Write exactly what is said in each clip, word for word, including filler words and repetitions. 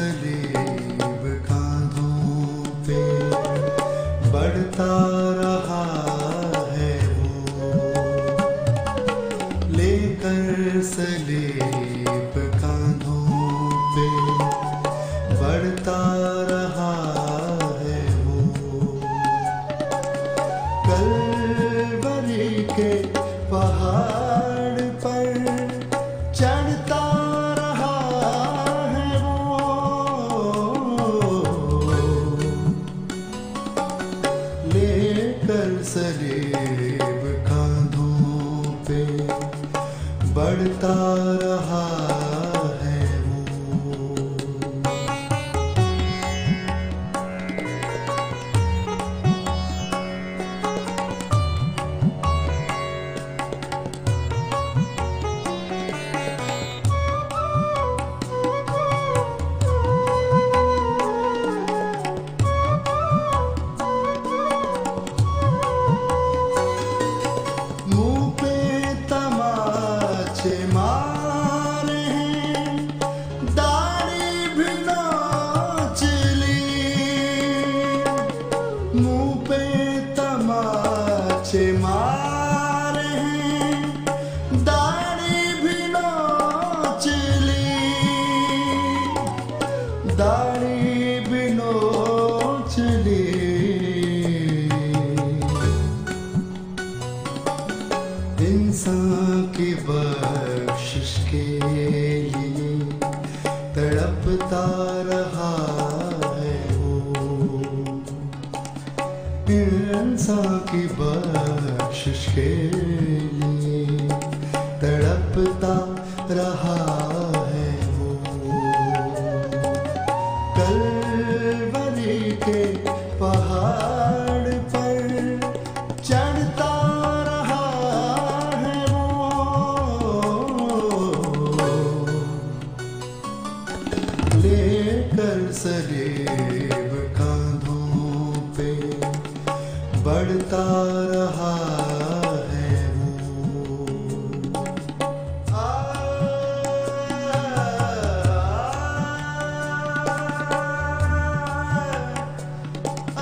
सलीब कांधों पे बढ़ता रहा है वो, लेकर सलीब कांधों पे बढ़ता रहा है वो। कलवरी के पहाड़ पर चढ़ता रहा है वो, लेकर सलीब कांधों पे बढ़ता रहा है वो। मुंह पे तमाचे मारे हैं, दाढ़ी भी नोच ली। मुंह पे तमाचे मारे हैं, दाढ़ी भी नोच ली। दाढ़ी भी नोच ली। इंसान की बख्शिश के लिए तड़पता रहा है वो, इंसान की बख्शिश के लिए तड़पता रहा है वो। कलवरी के पहाड़ पर चढ़ता रहा है वो, लेकर सलीब कांधों पे बढ़ता रहा है वो। आ, आ,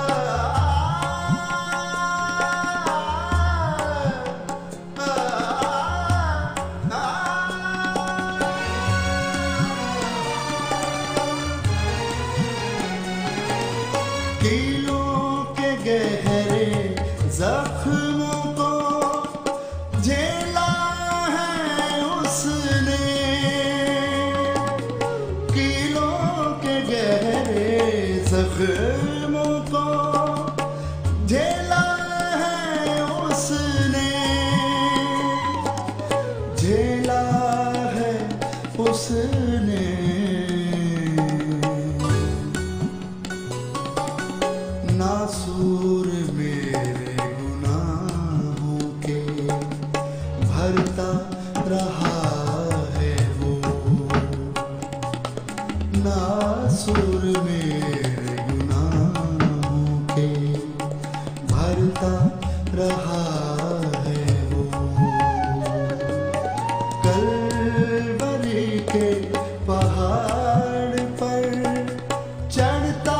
कीलों के गहरे जख्मों को झेला है उसने, कीलों के गहरे जख्मों को झेला है उसने, झेला है उसने। नासूर मेरे गुनाहों के भरता रहा है वो, नासूर मेरे गुनाहों के भरता रहा है वो। कलवरी के पहाड़ पर चढ़ता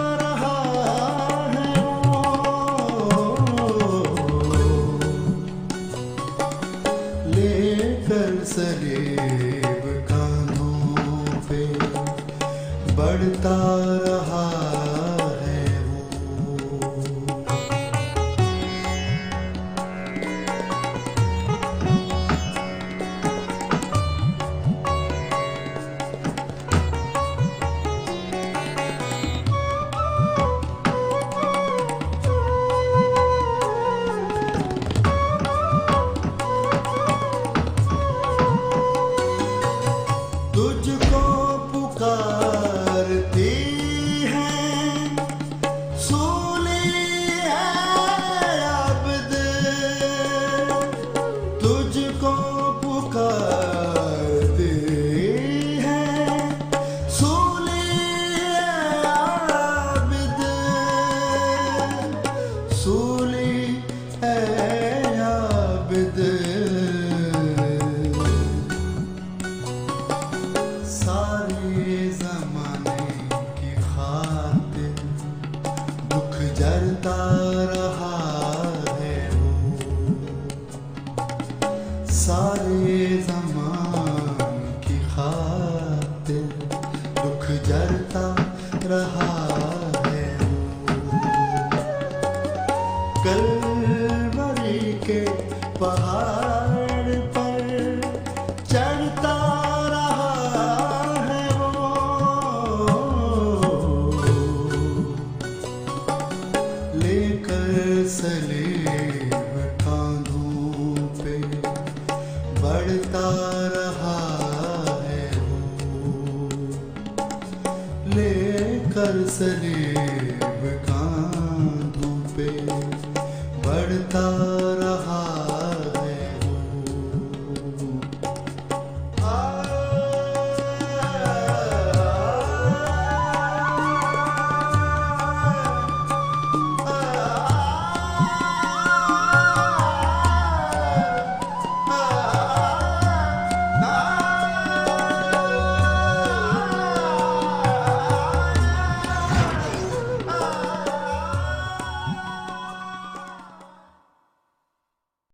सलीब कांधों पे बढ़ता रहा है वो। तुझको पुकारती है सूली है अब्द, तुझको पुकारती है सूली है अब्द, सूली है अब्द। सारे ज़माने सारे ज़मान की खातिर दुख जरता रहा है वो। कलवरी के पहाड़ पर चढ़ता रहा है वो, लेकर सलीब कांधों पे बढ़ता रहा है वो, लेकर सलीब कांधों पे बढ़ता